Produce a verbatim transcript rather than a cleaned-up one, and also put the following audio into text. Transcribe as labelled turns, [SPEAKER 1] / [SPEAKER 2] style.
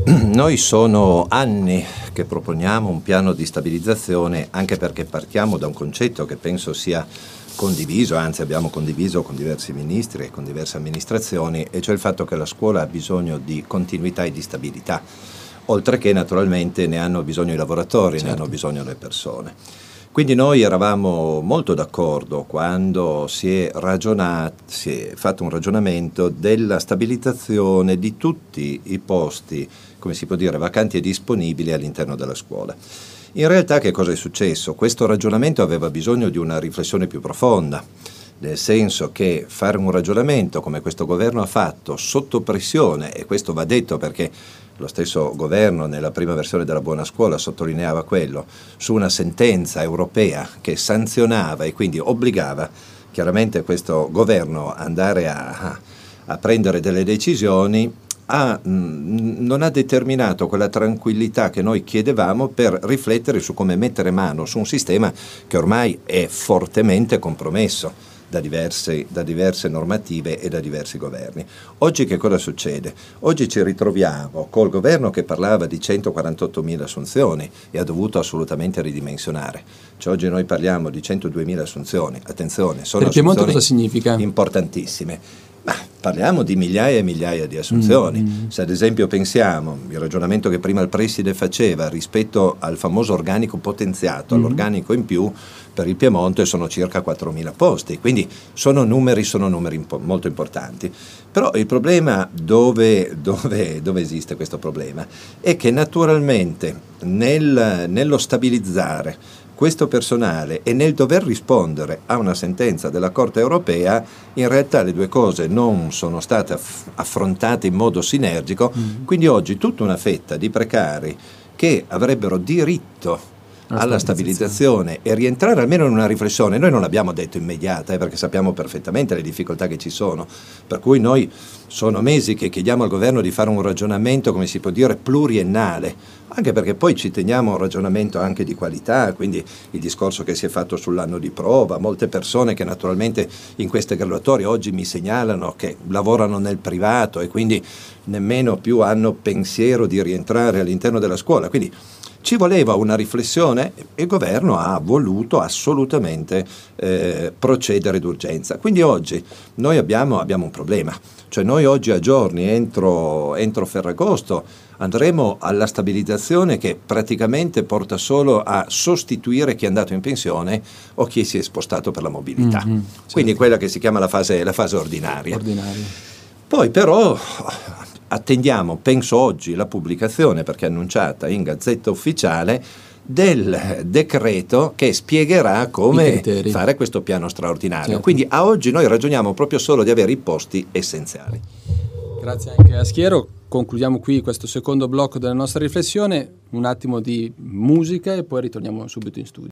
[SPEAKER 1] noi sono anni che proponiamo un piano di stabilizzazione, anche perché partiamo da un concetto che penso sia condiviso, anzi abbiamo condiviso con diversi ministri e con diverse amministrazioni, e cioè il fatto che la scuola ha bisogno di continuità e di stabilità, oltre che naturalmente ne hanno bisogno i lavoratori, certo. Ne hanno bisogno le persone. Quindi noi eravamo molto d'accordo quando si è ragionato, si è fatto un ragionamento della stabilizzazione di tutti i posti, come si può dire, vacanti e disponibili all'interno della scuola. In realtà che cosa è successo? Questo ragionamento aveva bisogno di una riflessione più profonda, nel senso che fare un ragionamento come questo governo ha fatto sotto pressione, e questo va detto perché lo stesso governo nella prima versione della buona scuola sottolineava quello, su una sentenza europea che sanzionava e quindi obbligava chiaramente questo governo ad andare a, a prendere delle decisioni, ha, mh, non ha determinato quella tranquillità che noi chiedevamo per riflettere su come mettere mano su un sistema che ormai è fortemente compromesso da diverse, da diverse normative e da diversi governi. Oggi che cosa succede? Oggi ci ritroviamo col governo che parlava di centoquarantottomila assunzioni e ha dovuto assolutamente ridimensionare. Cioè oggi noi parliamo di centoduemila assunzioni, attenzione, sono
[SPEAKER 2] per Piemonte
[SPEAKER 1] assunzioni
[SPEAKER 2] cosa significa?
[SPEAKER 1] Importantissime. Ma parliamo di migliaia e migliaia di assunzioni. Mm. Se ad esempio pensiamo, il ragionamento che prima il preside faceva rispetto al famoso organico potenziato, mm. all'organico in più, per il Piemonte sono circa quattromila posti, quindi sono numeri, sono numeri impo- molto importanti. Però il problema, dove, dove, dove esiste questo problema, è che naturalmente nel, nello stabilizzare questo personale e nel dover rispondere a una sentenza della Corte europea, in realtà le due cose non sono state aff- affrontate in modo sinergico, mm. quindi oggi tutta una fetta di precari che avrebbero diritto alla stabilizzazione e rientrare almeno in una riflessione, noi non l'abbiamo detto immediata, eh, perché sappiamo perfettamente le difficoltà che ci sono, per cui noi sono mesi che chiediamo al governo di fare un ragionamento, come si può dire, pluriennale, anche perché poi ci teniamo un ragionamento anche di qualità, quindi il discorso che si è fatto sull'anno di prova, molte persone che naturalmente in queste graduatorie oggi mi segnalano che lavorano nel privato e quindi nemmeno più hanno pensiero di rientrare all'interno della scuola, quindi ci voleva una riflessione e il governo ha voluto assolutamente eh, procedere d'urgenza. Quindi oggi noi abbiamo, abbiamo un problema, cioè noi oggi a giorni, entro, entro Ferragosto, andremo alla stabilizzazione che praticamente porta solo a sostituire chi è andato in pensione o chi si è spostato per la mobilità. Mm-hmm, certo. Quindi quella che si chiama la fase, la fase ordinaria. ordinaria. Poi però attendiamo, penso oggi, la pubblicazione, perché è annunciata in Gazzetta Ufficiale, del decreto che spiegherà come fare questo piano straordinario. Certo. Quindi a oggi noi ragioniamo proprio solo di avere i posti essenziali.
[SPEAKER 2] Grazie anche a Schiero. Concludiamo qui questo secondo blocco della nostra riflessione, un attimo di musica e poi ritorniamo subito in studio.